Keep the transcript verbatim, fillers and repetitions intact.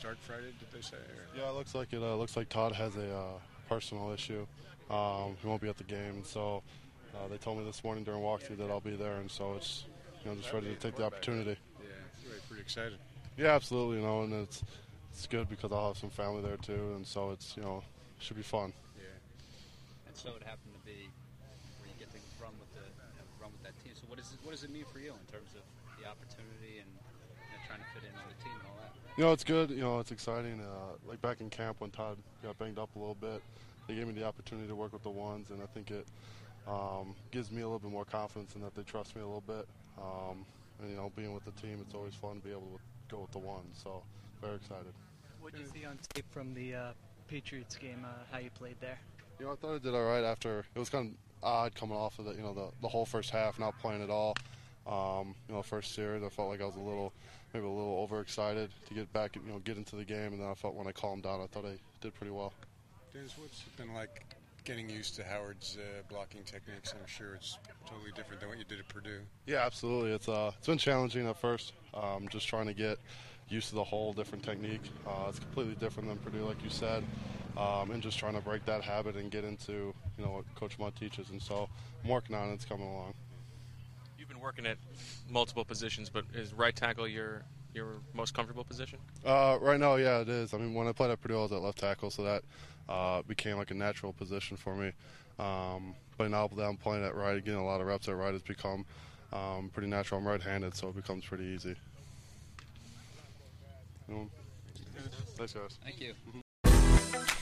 start Friday, did they say? Or? Yeah, it looks like it. Uh, looks like Todd has a uh, personal issue. Um, he won't be at the game, and so uh, they told me this morning during walkthrough that I'll be there, and so it's you know just ready to take the opportunity. Yeah, really pretty excited. Yeah, absolutely. You know, and it's it's good because I'll have some family there too, and so it's you know should be fun. Yeah. And so it happened to be where you get to run with the you know, run with that team. So what does it, what does it mean for you in terms of the opportunity and you know, trying to fit in on the team and all that? You know, it's good. You know, it's exciting. Uh, like back in camp when Todd got banged up a little bit, they gave me the opportunity to work with the ones, and I think it um, gives me a little bit more confidence in that they trust me a little bit. Um, and, you know, being with the team, it's always fun to be able to go with the ones. So, very excited. What did you see on tape from the uh, Patriots game, uh, how you played there? You know, I thought I did all right after. It was kind of odd coming off of the, you know, the, the whole first half, not playing at all. Um, you know, first series, I felt like I was a little, maybe a little overexcited to get back, you know, get into the game, and then I felt when I calmed down, I thought I did pretty well. Dennis, what's it been like getting used to Howard's uh, blocking techniques? I'm sure it's totally different than what you did at Purdue. Yeah, absolutely. It's uh, it's been challenging at first, um, just trying to get used to the whole different technique. Uh, it's completely different than Purdue, like you said, um, and just trying to break that habit and get into, you know, what Coach Mudd teaches. And so I'm working on it. It's coming along. You've been working at multiple positions, but is right tackle your your most comfortable position? Uh, right now, yeah, it is. I mean, when I played at Purdue, I was at left tackle, so that uh, became like a natural position for me. Um, but now that I'm playing at right, getting a lot of reps at right has become um, pretty natural. I'm right-handed, so it becomes pretty easy. You know? Thanks, guys. Thank you.